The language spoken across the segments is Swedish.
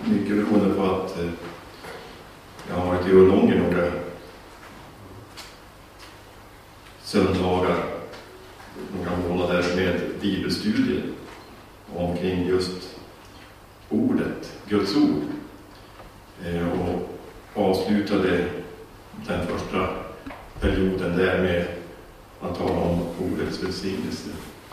mycket beroende på att jag har varit teolog i några söndagar, några månader med bibelstudier omkring just ordet, Guds ord. Och avslutade den första perioden där med att tala om ordets välsignelse.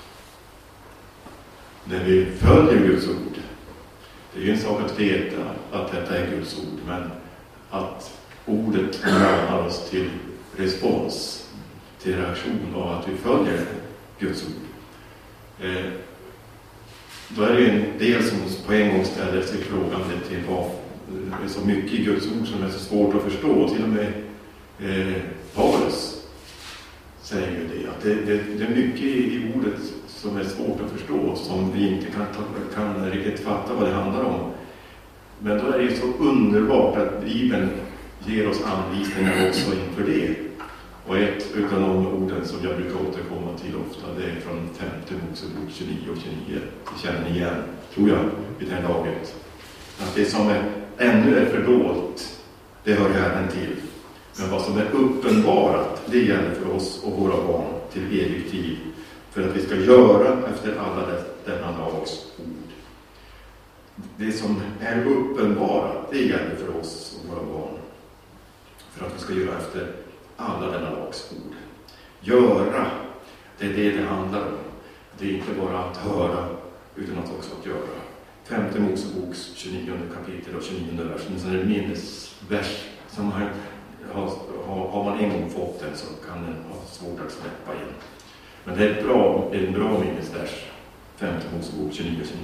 När vi följer Guds ord, det är ju en sak att veta att detta är Guds ord, men att ordet manar oss till respons, till reaktion av att vi följer Guds ord. Då är det en del som på en gång ställer sig frågan till vad det är så mycket i Guds ord som är så svårt att förstå. Till och med Paulus säger ju det, att det är mycket i ordet som är svårt att förstå, som vi inte kan riktigt fatta vad det handlar om. Men då är det så underbart att Bibeln ger oss anvisningar också inför det. Och ett av de orden som jag brukar återkomma till ofta, det är från 5 Mosebok 29 och 29. Det känner ni igen, tror jag, vid det här laget. Att det som ännu är fördolt, det hör Herren till. Men vad som är uppenbarat, det gäller för oss och våra barn till evigt tid. För att vi ska göra efter alla denna lags ord. Det som är uppenbarat, det gäller för oss och våra barn. För att vi ska göra efter alla denna lags ord. Göra, det är det handlar om. Det är inte bara att höra, utan att också att göra. 5 Moseboks 29 kapitel och 29 versen. Så är det en minnesvers som har man en gång fått den, så kan den ha svårt att släppa in. Men det är en bra minnesvers. 5 Mosebok 29 och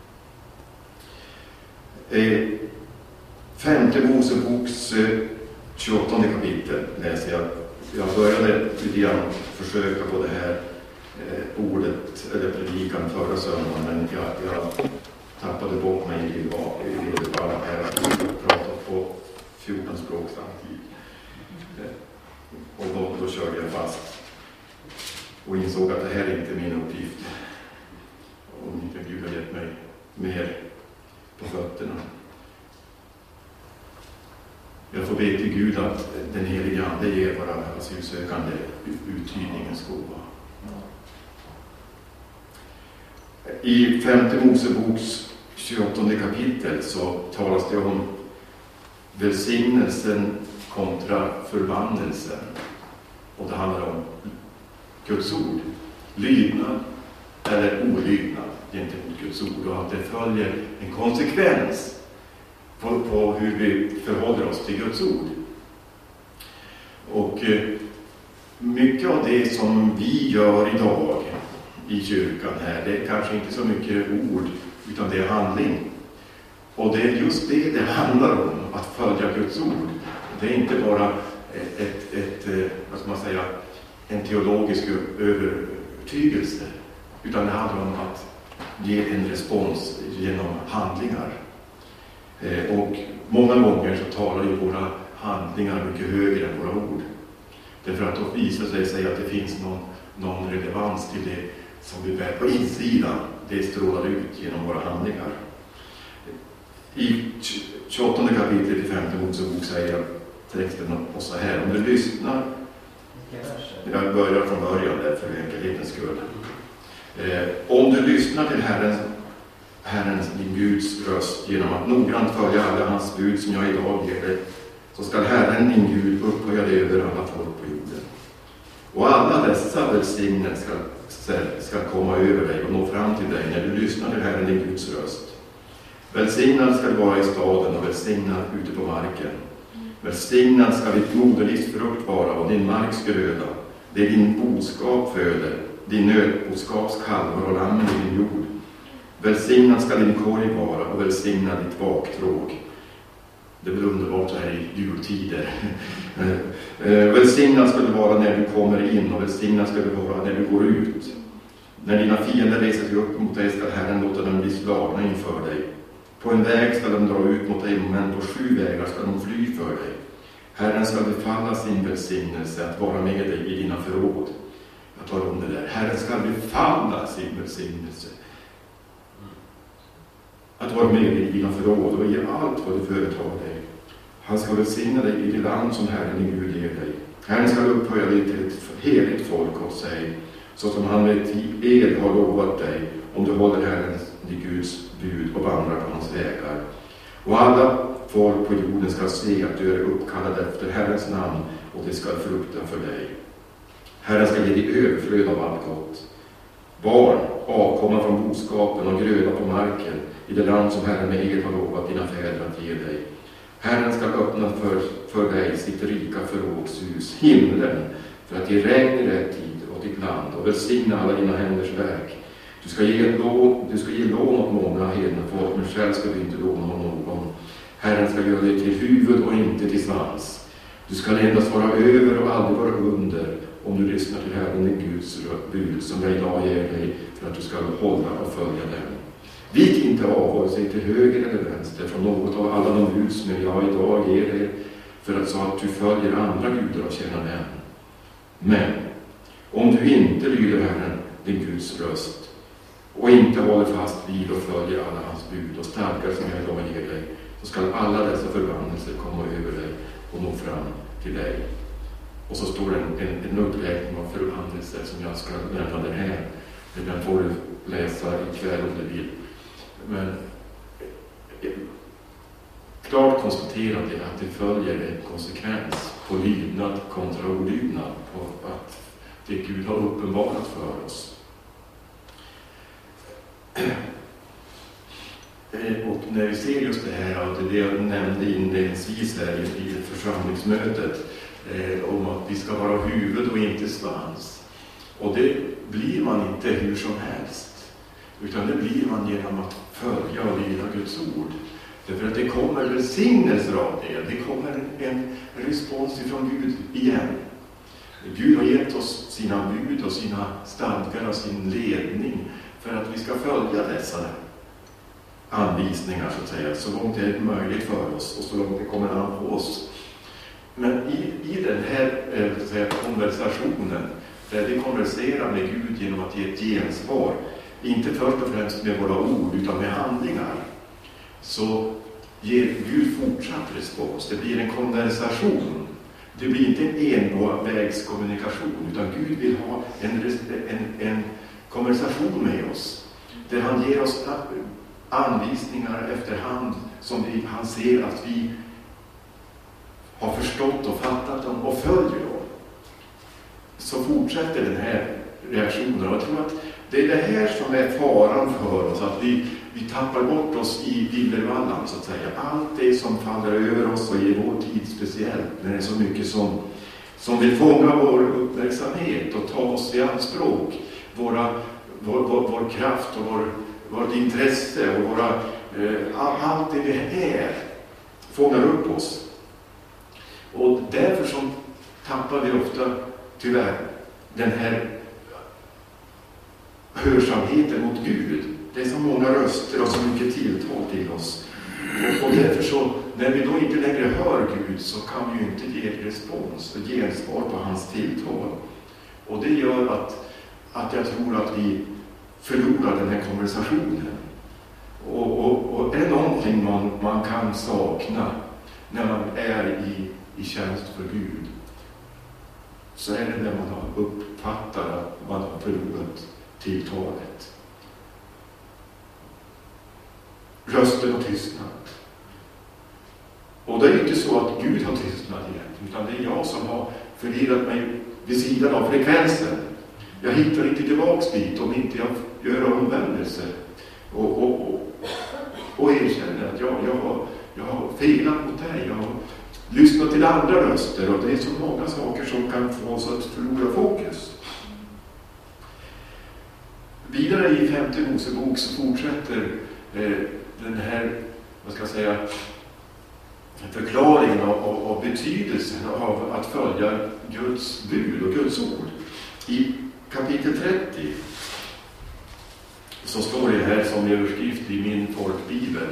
29. 5 Moseboks 28 kapitel läser jag. Jag började lite grann försöka på det här ordet, eller predikan förra söndagen, men jag tappade bort mig i det bara här och pratade på 14 språk samtidigt. Och då körde jag fast och insåg att det här är inte min uppgift. Om inte Gud har gett mig mer på fötterna. Jag får be till Gud att den helige Ande ger våra asylsökande uttydningens gåva. I 5 Moseboks 28 kapitel så talas det om välsignelsen kontra förbannelsen. Och det handlar om Guds ord. Lydnad eller olydnad gentemot Guds ord. Och att det följer en konsekvens på hur vi förhåller oss till Guds ord. Och mycket av det som vi gör idag i kyrkan här, det är kanske inte så mycket ord, utan det är handling. Och det är just det handlar om, att följa Guds ord. Det är inte bara vad ska man säga, en teologisk övertygelse, utan det handlar om att ge en respons genom handlingar. Och många gånger så talar ju våra handlingar mycket högre än våra ord. Därför att då visar det sig att det finns någon relevans till det som vi bär på insidan. Det strålar ut genom våra handlingar. I 28 kapitlet i 5 Mosebok säger texten och så här: om du lyssnar, jag börjar från början där för enkelhetens skull. Om du lyssnar till Herrens din Guds röst genom att noggrant följa alla hans bud som jag idag ger dig, så ska Herren din Gud upphöja dig över alla folk på jorden. Och alla dessa välsignelser ska komma över dig och nå fram till dig när du lyssnar till Herren din Guds röst. Välsignad ska du vara i staden och välsignad ute på marken. Välsignad ska ditt moderlivs frukt vara och din marks gröda. Det din boskap föder, din nötboskaps kalvar och lammen i din jord. Välsignad ska din korg vara och välsignad ditt vaktråg. Det blir underbart så här i jultider. Välsignad ska du vara när du kommer in och välsignad ska du vara när du går ut. När dina fiender reser sig upp mot dig ska Herren låta dem bli slagna inför dig. På en väg ska de dra ut mot dig, men på 7 vägar ska de fly för dig. Herren ska befalla sin välsignelse att vara med dig i dina förråd. Jag tar om det där. Herren ska befalla sin välsignelse att vara med i dina förråd och ge allt vad du företar dig. Han ska välsigna dig i det land som Herren din Gud ger dig. Herren ska upphöja dig till ett heligt folk åt sig, så som han med ed har lovat dig, om du håller Herrens din Guds bud och vandrar på hans vägar. Och alla folk på jorden ska se att du är uppkallad efter Herrens namn, och det ska frukta för dig. Herren ska ge dig överflöd av allt gott. Barn, avkomma från boskapen och gröda på marken i det land som Herren med ed har lovat dina fäder att ge dig. Herren ska öppna för dig sitt rika förrådshus, himlen, för att ge regn i rätt tid åt ditt land och välsigna alla dina händers verk. Du ska ge lån åt många hedna folk, men själv ska du inte låna av någon. Herren ska göra dig till huvud och inte till svans. Du ska endast vara över och aldrig vara under, om du lyssnar till Herren din Guds bud som jag idag ger dig, för att du ska hålla och följa dem. Vik inte av vare sig till höger eller vänster från något av alla de bud som jag idag ger dig, för att så att du följer andra gudar och tjänar dem. Men om du inte lyder Herren din Guds röst och inte håller fast vid och följer alla hans bud och stadgar som jag idag ger dig, så ska alla dessa förbannelser komma över dig och nå fram till dig. Och så står en uppräkning av förbannelser som jag ska lämna den här. Den får du läsa ikväll om du vill. Men klart konstaterat är att det följer en konsekvens på lydnad kontra olydnad, på att det Gud har uppenbarat för oss. Och när vi ser just det här, och det jag nämnde inledningsvis här i församlingsmötet, om att vi ska vara huvud och inte svans. Och det blir man inte hur som helst, utan det blir man genom att följa och lyda Guds ord. Därför att det kommer välsignelser av det. Det kommer en respons ifrån Gud igen. Gud har gett oss sina bud och sina stadgar och sin ledning för att vi ska följa dessa anvisningar, så att säga, så långt det är möjligt för oss och så långt det kommer an på oss. Men i den här konversationen, där vi konverserar med Gud genom att ge ett gensvar, inte först och främst med våra ord utan med handlingar, så ger Gud fortsatt respons. Det blir en konversation. Det blir inte en envägskommunikation, utan Gud vill ha en konversation med oss, där han ger oss anvisningar efterhand som han ser att vi har förstått och fattat dem och följer dem. Så fortsätter den här reaktionen. Och jag tror att det är det här som är faran för oss, att vi tappar bort oss i villervallan, så att säga. Allt det som faller över oss, och i vår tid speciellt, när det är så mycket som vill fånga vår uppmärksamhet och ta oss i anspråk, vår kraft och vårt intresse och allt det vi är fångar upp oss. Och därför så tappar vi ofta tyvärr den här hörsamheten mot Gud. Det är så många röster och så mycket tilltal till oss. Och därför så, när vi då inte längre hör Gud, så kan vi ju inte ge ett respons och gensvar på hans tilltal. Och det gör att jag tror att vi förlorar den här konversationen. Och är det någonting man kan sakna när man är i tjänst för Gud, så är det när man har uppfattat att man har förlorat tilltalet. Rösten har tystnat. Och det är inte så att Gud har tystnat igen, utan det är jag som har förvirrat mig vid sidan av frekvensen. Jag hittar inte tillbaks dit om inte jag gör omvändelse och erkänner att jag har felat mot dig. Jag har lyssnat till andra röster, och det är så många saker som kan få oss att förlora fokus. Vidare i 5:e Mosebok så fortsätter den här, förklaringen av betydelsen av att följa Guds bud och Guds ord. I kapitel 30 så står det här som överskrift i min folkbibel,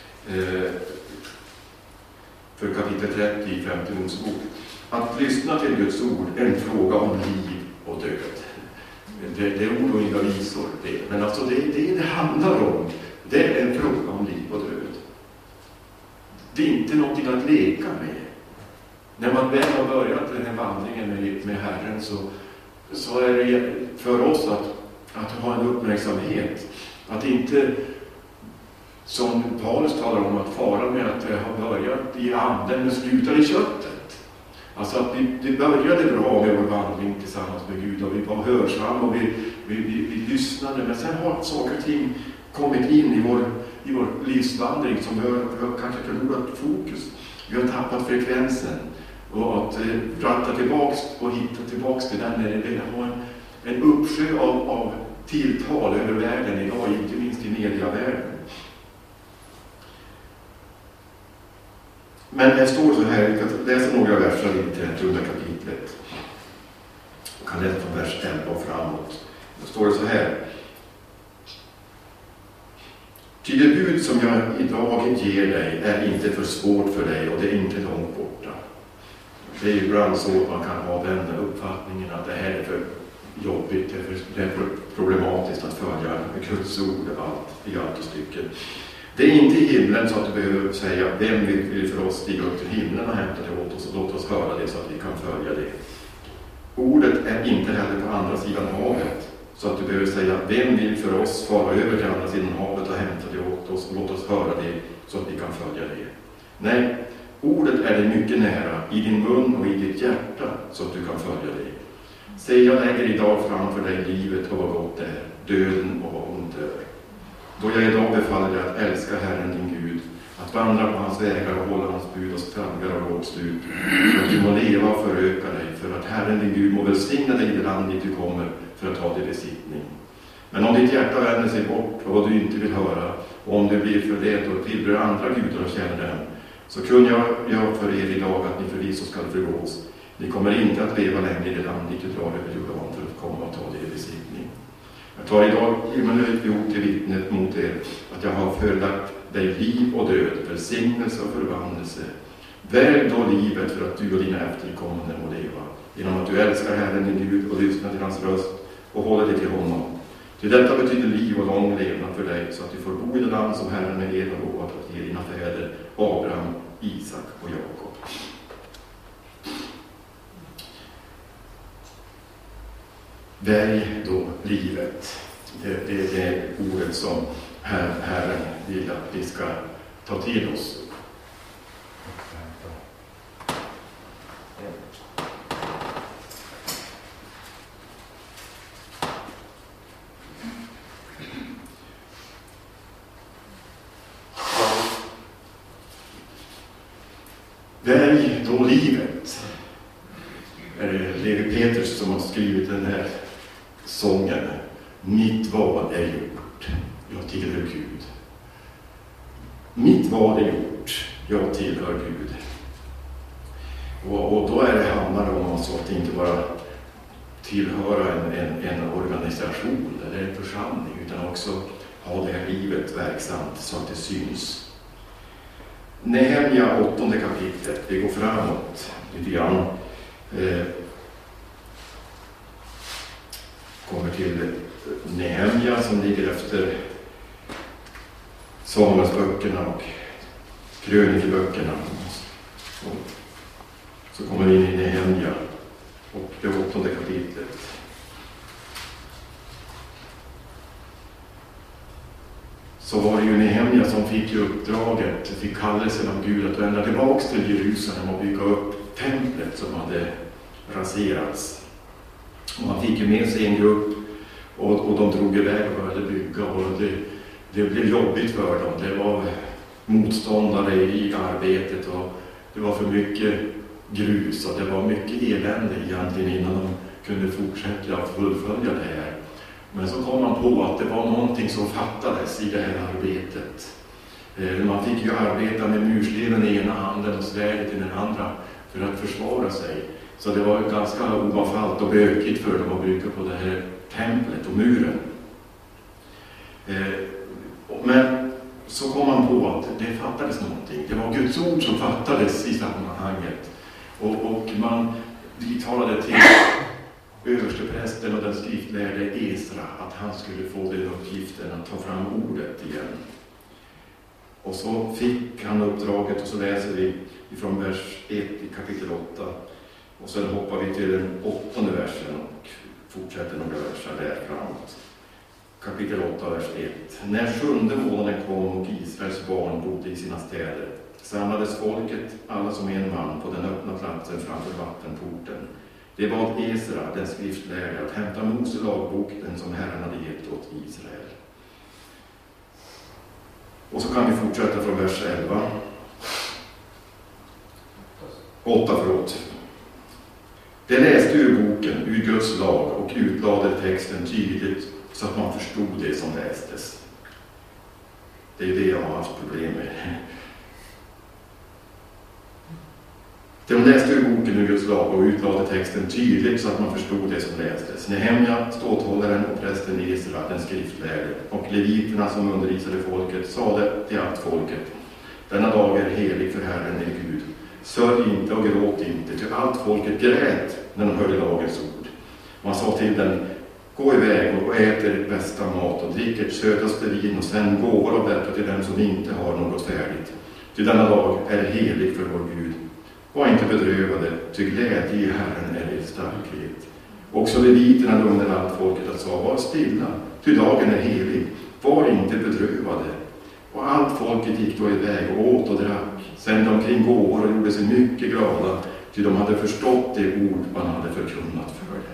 för kapitel 30 i 5:e Mosebok: att lyssna till Guds ord är en fråga om liv och död. Det är ord och inga visor. Men alltså det handlar om Det är en fråga om liv och död. Det är inte någonting att leka med. När man väl har börjat den här vandringen med Herren så är det för oss att ha en uppmärksamhet. Att inte, som Paulus talar om, att fara med att ha börjat i anden men slutar i köttet. Alltså att vi började bra med vår vandring tillsammans med Gud och vi var hörsamma och vi lyssnade. Men sen har saker och ting kommit in i vår livsvandring som vi har kanske förlorat fokus. Vi har tappat frekvensen. Och att ratta tillbaks och hitta tillbaks till den när det vill ha en uppsjö av tilltal över världen idag, inte minst i mediavärlden. Men det står så här, jag kan läsa några verser i 30 kapitlet. Jag kan läsa från vers 11 och framåt. Då står det så här. Ty det bud som jag idag ger dig är inte för svårt för dig och det är inte långt borta. Det är ju ibland så att man kan ha den uppfattningen att det här är för jobbigt, det är för problematiskt att följa Guds ord i allt och stycken. Det är inte i himlen så att du behöver säga vem vill för oss stiga upp till himlen och hämta det åt oss och låt oss höra det så att vi kan följa det. Ordet är inte heller på andra sidan havet så att du behöver säga vem vill för oss fara över till andra sidan havet och hämta det åt oss och låt oss höra det så att vi kan följa det. Nej, ordet är dig mycket nära, i din mun och i ditt hjärta, så att du kan följa det. Säg, jag lägger idag framför dig livet och vad gott det är, döden och vad ont det är. Då jag idag befaller dig att älska Herren din Gud, att vandra på hans vägar och hålla hans bud och stadgar och rådslut, för att du må leva och föröka dig, för att Herren din Gud må välsigna dig i det land dit du kommer för att ta dig besittning. Men om ditt hjärta vänder sig bort och vad du inte vill höra, och om du blir förledd och tillber andra gudar och känner dem, så kunde jag för er idag att ni förvisso ska förgås. Ni kommer inte att leva längre i det land dit du drar över Jordan för att komma och ta det i besittning. Jag tar idag Immanuel ord till vittnet mot er att jag har förelagt dig liv och död, välsignelse och förbannelse. Välj då livet för att du och dina efterkommande må leva, genom att du älskar Herren din Gud och lyssnar till hans röst och håller dig till honom. Till detta betyder liv och lång levnad för dig, så att du får bo i det land som Herren är er och lovat att ge dina fäder Abraham, Isak och Jakob. Välj då livet. Det är det ordet som Herren vill att vi ska ta till oss. Välj då livet. Är det Levi Petrus som har skrivit den här sången. Mitt val är gjort. Jag tillhör Gud. Mitt val är gjort. Jag tillhör Gud. Och då är det handlar om alltså att inte bara tillhöra en organisation eller en församling, utan också ha det här livet verksamt så att det syns. Nehemja 8:e kapitlet. Vi går framåt lite grann. Kommer till Nehemja som ligger efter Samuelsböckerna och krönikeböckerna. Så kommer vi in i Nehemja och det 8:e kapitlet. Så var det ju Nehemja som fick uppdraget, fick kallelsen av Gud att vända tillbaks till Jerusalem och bygga upp templet som hade raserats. Och han fick ju med sig en grupp och de drog iväg och började bygga, och det blev jobbigt för dem. Det var motståndare i arbetet och det var för mycket grus och det var mycket elände egentligen innan de kunde fortsätta att fullfölja det här. Men så kom man på att det var någonting som fattades i det här arbetet. Man fick ju arbeta med mursleven i ena handen och svärdet i den andra för att försvara sig. Så det var ganska oavfallt och bökigt för dem att bygga på det här templet och muren. Men så kom man på att det fattades någonting. Det var Guds ord som fattades i sammanhanget. Och man talade till översteprästen och den skriftlärde Esra att han skulle få den uppgiften att ta fram ordet igen. Och så fick han uppdraget, och så läser vi ifrån vers 1 i kapitel 8. Och sen hoppar vi till den 8:e versen och fortsätter några verser där framåt. Kapitel 8, vers 1. När 7:e månaden kom och Israels barn bodde i sina städer, samlades folket, alla som en man, på den öppna platsen framför vattenporten. Det bad Esra, den skriftlärare, att hämta Mose lagbok, den som Herren hade gett åt Israel. Och så kan vi fortsätta från vers 11. 8, förlåt. Det läste ur boken, ur Guds lag, och utlade texten tydligt så att man förstod det som lästes. Det är det jag har haft problem med. De läste ur boken, ur Guds lag, och utlade texten tydligt så att man förstod det som lästes. Nehemja, ståthållaren, och prästen Esra, den skriftlärde, och leviterna som undervisade folket, sade till allt folket: denna dag är helig för Herren är Gud. Sörj inte och gråt inte, till allt folket grät när de hörde lagens ord. Man sa till den: gå iväg och äter bästa mat och drick ert sötaste vin, och sen gåvor av detta till dem som inte har något färdigt. Till denna dag är helig för vår Gud. Var inte bedrövade, ty glädje i Herren är er starkhet. Också leviterna lugnade allt folket och sa: var stilla, ty dagen är helig. Var inte bedrövade. Och allt folket gick då iväg och åt och drack, sände omkring gåvor och gjorde sig mycket glada, ty de hade förstått det ord man hade förkunnat för det.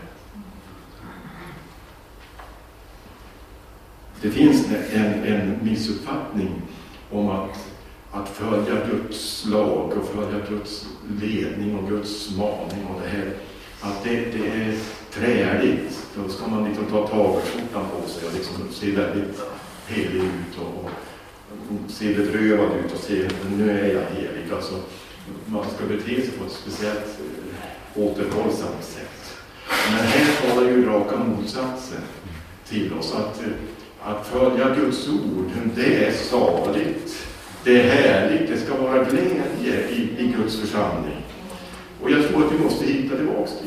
Det finns en missuppfattning om att följa Guds lag och följa Guds ledning och Guds maning och det här, att det är träligt. Då ska man liksom ta tagelskjortan på sig och liksom se väldigt helig ut och se bedrövad ut och se att nu är jag helig. Alltså, man ska bete sig på ett speciellt återhållsamt sätt. Men här talar ju raka motsatsen till oss, att följa Guds ord, det är saligt. Det är härligt, det ska vara glädje i Guds församling. Och jag tror att vi måste hitta tillbaka dit.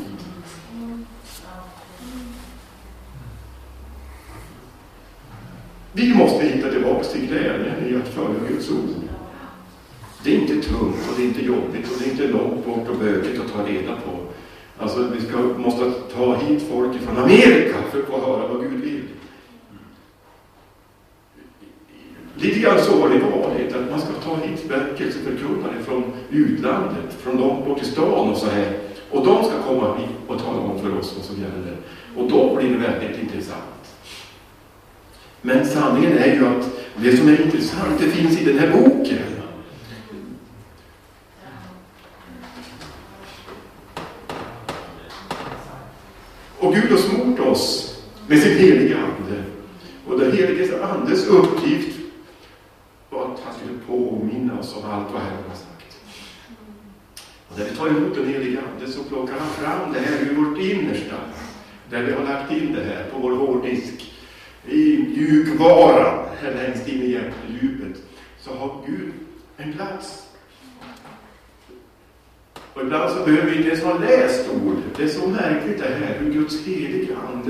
Vi måste hitta tillbaka till glädjen i att följa Guds ord. Det är inte tungt och det är inte jobbigt och det är inte långt bort och bökigt att ta reda på. Alltså måste ta hit folk från Amerika för att få höra vad Gud vill. Lite grann så har det varit, att man ska ta hit väckelseförkunnare från utlandet, från långt bort i stan och så här. Och de ska komma hit och tala om för oss vad som gäller. Och då blir det väldigt intressant. Men sanningen är ju att det som är intressant, det finns i den här boken. Och Gud har smort oss med sin heliga ande. Och den heliga andes uppgift var att han skulle påminna oss om allt vad Herren har sagt. Och när vi tar emot den heliga ande så plockar han fram det här ur vårt innersta. Där vi har lagt in det här på vår hårddisk. I mjukvaran, här längst in i hjärtdjupet, så har Gud en plats. Och ibland så behöver vi inte ens ha läst ord. Det är så märkligt det här, hur Guds heliga ande,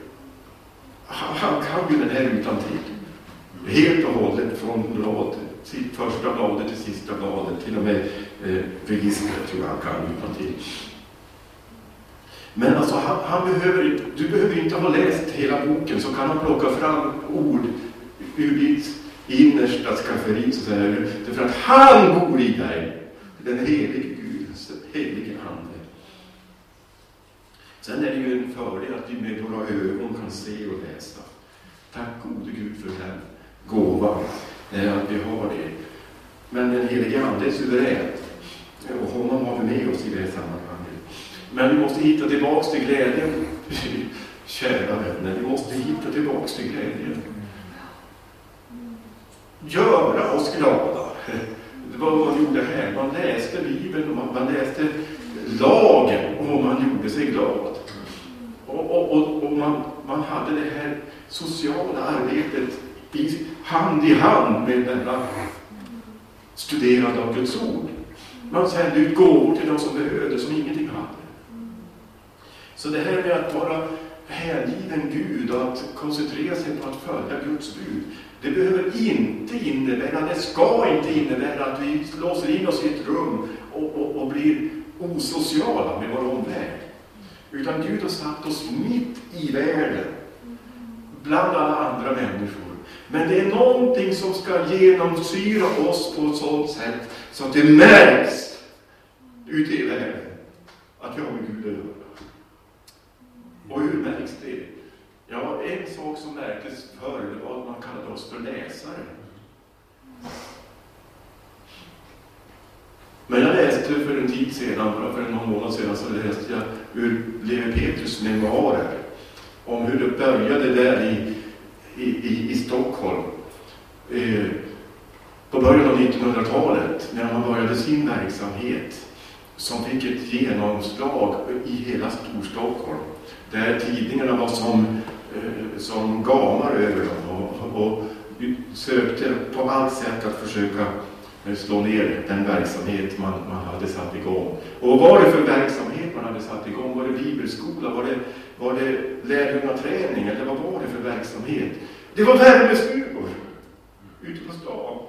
han kan ju den här utan till. Helt och hållet från första bladet till sista bladet, till och med registret tror jag han kan utan till. Men alltså du behöver inte ha läst hela boken, så kan han plocka fram ord ur ditt innersta skafferi, så säger det, för att han bor i dig, den helige Guds helige ande. Sen är det ju en fördel att vi med våra ögon kan se och läsa. Tack gode Gud för den gåvan, att vi har det. Men den helige ande är suverän, och honom har vi med oss i det sammanhanget. Men vi måste hitta tillbaka till glädjen, kära vänner. Vi måste hitta tillbaka till glädjen. Göra oss glada. Det var vad man gjorde här. Man läste Bibeln och man läste lagen och man gjorde sig glad. Och man hade det här sociala arbetet hand i hand med denna studerande av Guds ord. Man sände ut gåvor till de som behövde, som ingenting hade. Så det här med att vara hängiven Gud och att koncentrera sig på att följa Guds bud, det behöver inte innebära, det ska inte innebära att vi låser in oss i ett rum och blir osociala med vår omvärld. Utan Gud har satt oss mitt i världen, bland alla andra människor. Men det är någonting som ska genomsyra oss på ett sådant sätt så att det märks ute i världen att vi har med Gud att göra. Och hur märks det? Ja, en sak som märktes förr, det var att man kallade oss för läsare. Men jag läste för en tid sedan, bara för någon månad sedan, så läste jag ur Levi Petrus memoarer om hur det började där i Stockholm på början av 1900-talet, när man började sin verksamhet som fick ett genomslag i hela Storstockholm, där tidningarna var som gamar över dem och sökte på allt sätt att försöka slå ner den verksamhet man hade satt igång. Och vad var det för verksamhet man hade satt igång? Var det bibelskola? Var det lärjungaträning? Eller vad var det för verksamhet? Det var värmestugor ute på stan.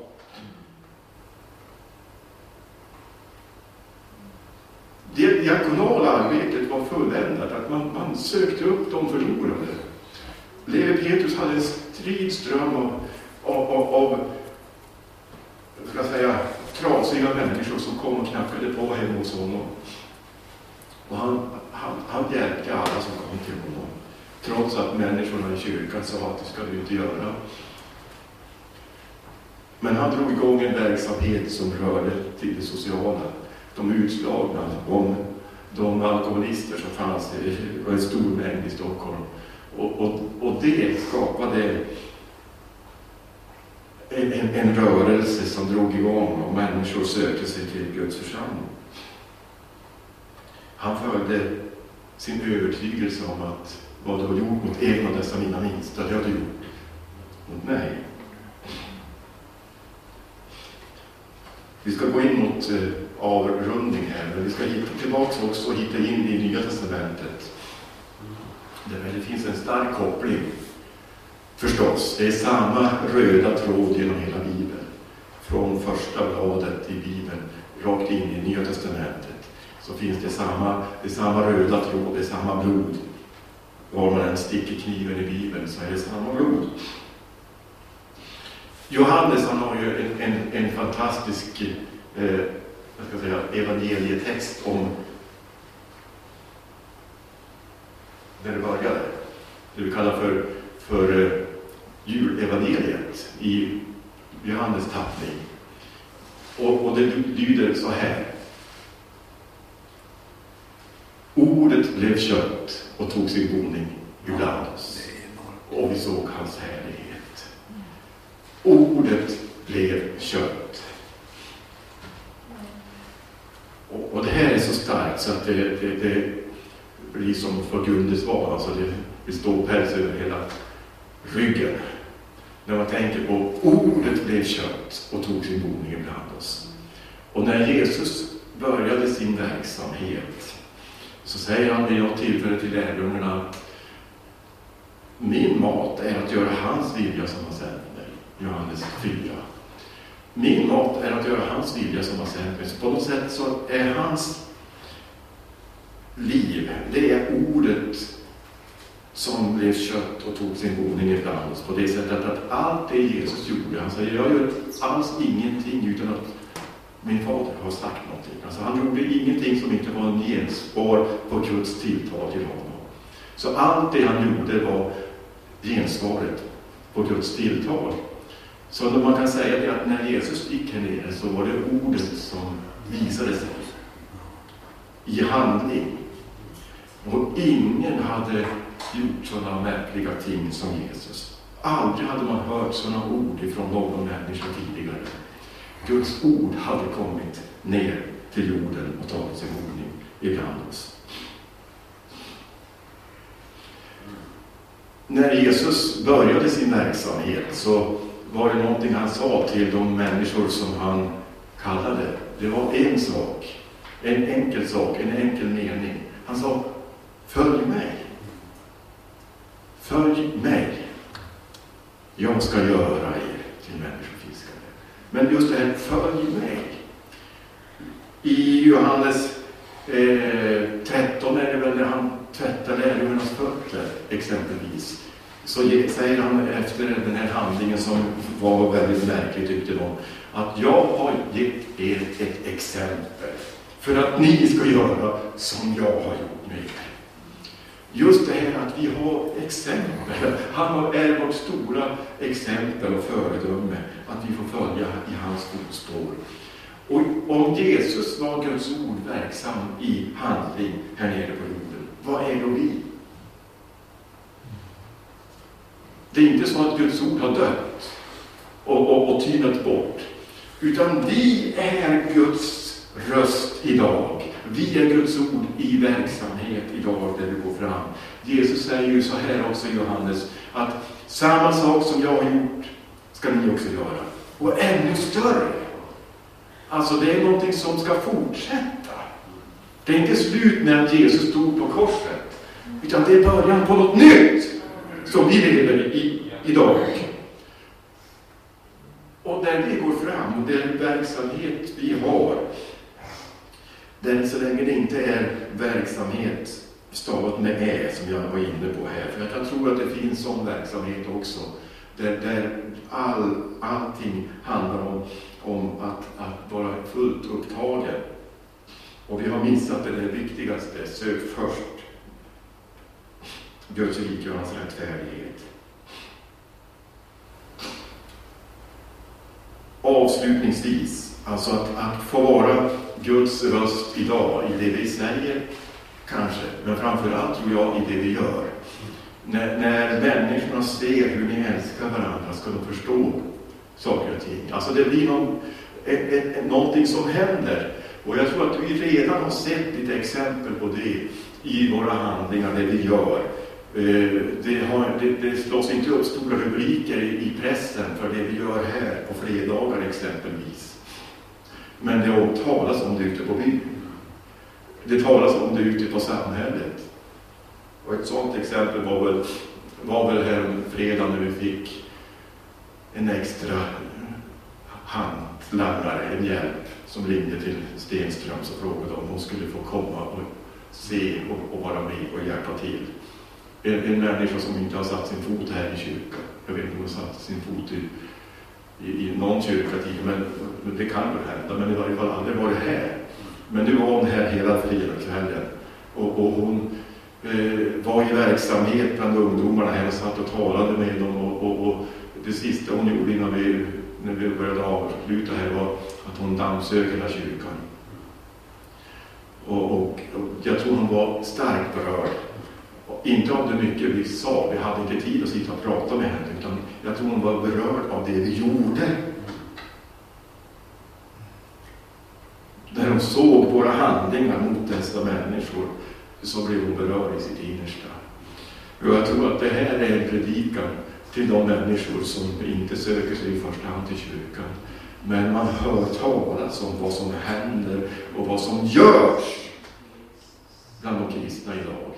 Det diakonala arbetet var fulländat, att man sökte upp de förlorade. Levi Petrus hade en stridström av ska jag säga, trasiga människor som kom och knackade på hemma hos honom. Och han hjälpte alla som kom till honom. Trots att människorna i kyrkan sa att det ska du inte göra. Men han drog igång en verksamhet som rörde till det sociala. De utslagna, de alkoholister som fanns i en stor mängd i Stockholm. Och det skapade en rörelse som drog igång och människor sökte sig till Guds församling. Han följde sin övertygelse om att vad du har gjort mot en av dessa mina minsta, det har du gjort mot mig. Vi ska gå in mot avrundning här, men vi ska hitta tillbaka också och hitta in i Nya testamentet. Där det finns en stark koppling. Förstås, det är samma röda tråd genom hela Bibeln. Från första bladet i Bibeln, rakt in i Nya testamentet. Så finns det samma röda tråd, det är samma blod. Var man än sticker kniven i Bibeln så är det samma blod. Johannes, han har ju en fantastisk evangelietext om där det började. Det vi kallar för julevangeliet i Johannes tappning. Och det lyder så här. Ordet blev kött och tog sin boning ibland oss. Och vi såg hans härlighet. Ordet blev kött. Och det här är så starkt så att det blir som för Gundes var. Alltså det står päls över hela ryggen. När man tänker på ordet blev kött och tog sin boning ibland oss. Och när Jesus började sin verksamhet så säger han vid något tillfälle till lärjungarna: min mat är att göra hans vilja som har sänt mig. Johannes 4. Min mat är att göra hans vilja som har sänt mig. Så på något sätt så är hans liv, det är ordet som blev kött och tog sin boning ibland oss. På det sättet att allt det Jesus gjorde, han säger, jag gör alls ingenting utan att min fader har sagt någonting. Alltså han gjorde ingenting som inte var en genspår på Guds tilltal till honom. Så allt det han gjorde var gensvaret på Guds tilltal. Så man kan säga det att när Jesus gick här nere så var det ordet som visade sig i handling. Och ingen hade gjort sådana märkliga ting som Jesus. Aldrig hade man hört sådana ord ifrån någon människa tidigare. Guds ord hade kommit ner till jorden och tagit sin boning ibland oss. När Jesus började sin verksamhet så var det någonting han sa till de människor som han kallade. Det var en sak, en enkel mening. Han sa, följ mig. följ mig. Jag ska göra er till människofiskare. Men just det här, följ mig. I Johannes 13 är det väl när han tvättar lärjungarnas fötter exempelvis. Så säger han efter den här handlingen som var väldigt märklig tyckte de, att jag har gett er ett exempel för att ni ska göra som jag har gjort med er. Just det här att vi har exempel. Han är vårt stora exempel och föredöme. Att vi får följa i hans fotspår. Och om Jesus var Guds ord verksam i handling här nere på jorden, vad är då vi? Det är inte så att Guds ord har dött och tynat bort. Utan vi är Guds röst idag. Vi är Guds ord i verksamhet idag där vi går fram. Jesus säger ju så här också i Johannes, att samma sak som jag har gjort ska ni också göra. Och ännu större. Alltså det är någonting som ska fortsätta. Det är inte slut med att Jesus stod på korset. Utan det är början på något nytt som vi lever i idag. Och där vi går fram och den verksamhet vi har, den så länge det inte är verksamhet stavat med ä som jag var inne på här. För jag tror att det finns sån verksamhet också. Där allting handlar om att vara fullt upptagen. Och vi har missat det viktigaste. Sök först Guds rike och hans rättfärdighet. Avslutningsvis, alltså att få vara Guds röst idag i det vi säger, kanske, men framförallt tror jag i det vi gör. När människorna ser hur ni älskar varandra ska de förstå saker och ting. Alltså det blir någonting som händer. Och jag tror att vi redan har sett lite exempel på det i våra handlingar, det vi gör. Det slås inte upp stora rubriker i pressen för det vi gör här på fredagar exempelvis. Men det talas om det ute på byn. Det talas om det ute på samhället. Och ett sådant exempel var väl här fredag när vi fick en extra handlangare, en hjälp som ringde till Stenströms och frågade om hon skulle få komma och se och vara med och hjälpa till. En människa som inte har satt sin fot här i kyrkan. Jag vet inte om hon har satt sin fot i någon kyrka tidigare, men det kan väl hända. Men i varje fall aldrig varit här. Men nu var hon här hela fredagskvällen. Och hon var i verksamhet bland ungdomarna här och satt och talade med dem. Och det sista hon gjorde när vi började avsluta här var att hon dammsög hela kyrkan. Och jag tror hon var starkt berörd. Inte av det mycket vi sa, vi hade inte tid att sitta och prata med henne, utan jag tror hon var berörd av det vi gjorde. När hon såg våra handlingar mot dessa människor så blev hon berörd i sitt innersta. Och jag tror att det här är en predikan till de människor som inte söker sig i första hand till kyrkan. Men man hör talas om vad som händer och vad som görs bland de kristna idag.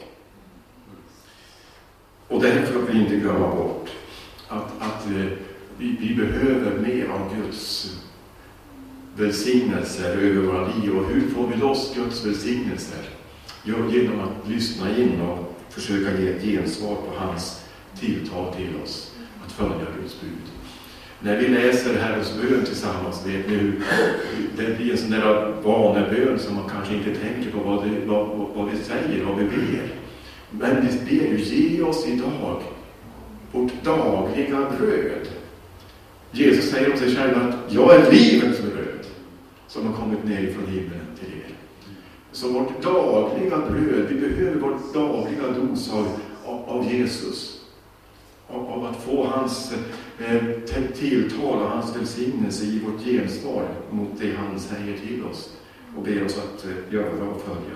Och därför får vi inte glömma bort att vi behöver mer av Guds välsignelser över våra liv. Och hur får vi loss Guds välsignelser? Jo, genom att lyssna in och försöka ge ett gensvar på hans tilltal till oss. Att följa Guds bud. När vi läser Herrens bön tillsammans, vet ni hur det blir en sån där vanebön som man kanske inte tänker på vad vi säger, vad vi ber. Men vi ber ju, ge oss idag vårt dagliga bröd. Jesus säger om sig själv att jag är livets bröd som har kommit ner från himlen till er. Så vårt dagliga bröd, vi behöver vårt dagliga dos av Jesus. Av att få hans tilltal och hans välsignelse i vårt gensvar mot det han säger till oss och ber oss att göra och följa.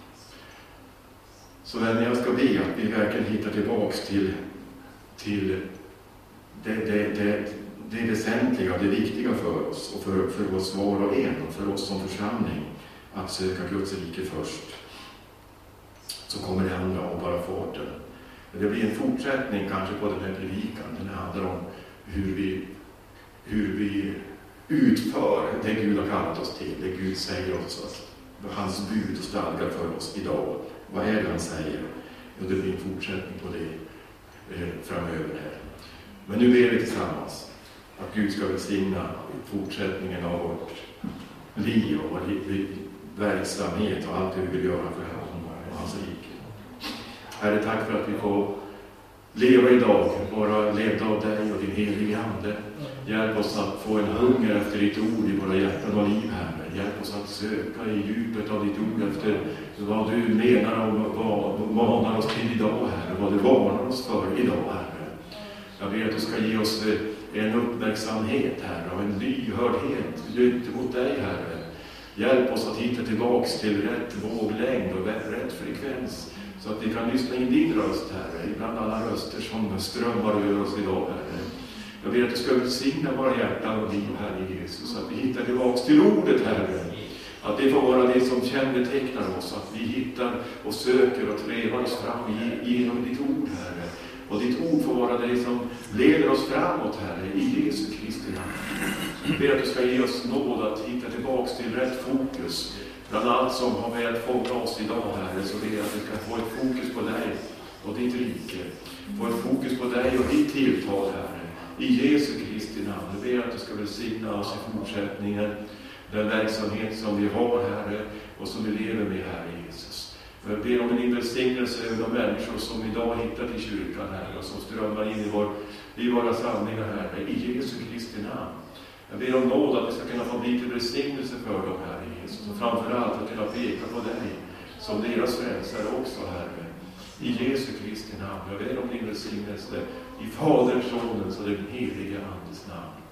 Så när jag ska be att vi verkligen hittar tillbaks till det väsentliga, det viktiga för oss och för oss var och en och för oss som församling att söka Guds rike först. Så kommer det andra och bara farten. Det blir en fortsättning kanske på den här predikan. Den handlar om hur vi utför det Gud har kallat oss till. Det Gud säger oss, att hans bud och stadgar för oss idag. Vad är det han säger? Och det blir en fortsättning på det framöver här. Men nu ber vi tillsammans att Gud ska välsigna fortsättningen av vårt liv och vår verksamhet och allt det vi vill göra för honom och hans rike. Herre, tack för att vi får leva idag, vara levda av dig och din helige Ande. Hjälp oss att få en hunger efter ditt ord i våra hjärtan och liv, Herre. Hjälp oss att söka i djupet av ditt ord efter vad du menar och vad manar oss till idag, Herre. Vad du varnar oss för idag, Herre. Jag ber att du ska ge oss en uppmärksamhet, Herre, och en lyhördhet mot dig, Herre. Hjälp oss att hitta tillbaks till rätt våglängd och rätt frekvens, så att vi kan lyssna in din röst, Herre, ibland alla röster som strömmar över oss idag, Herre. Jag ber att du ska välsigna våra hjärtan och liv, Herre Jesus, så att vi hittar tillbaks till ordet, Herre. Att det får vara det som kännetecknar oss, att vi hittar och söker och trevar oss fram genom ditt ord, Herre. Och ditt ord får vara det som leder oss framåt, Herre, i Jesu Kristi namn. Jag ber att du ska ge oss nåd att hitta tillbaks till rätt fokus. Bland allt som har med att fånga oss idag, Herre, så ber jag att vi ska få ett fokus på dig och ditt rike. Få ett fokus på dig och ditt tilltal, Herre. I Jesu Kristi namn. Jag ber att du ska välsigna oss i fortsättningen. Den verksamhet som vi har, Herre, och som vi lever med, Herre Jesus. Jag ber om en välsignelse över de människor som idag hittar till kyrkan, Herre, och som strömmar in i våra samlingar, Herre, i Jesu Kristi namn. Jag ber om nåd att det ska kunna få bli till välsignelse för dem, Herre Jesus, och framförallt att kunna peka på dig som deras frälsare också, Herre, i Jesu Kristi namn. Jag ber om din välsignelse i Faderns, Sonens och den helige Andes namn.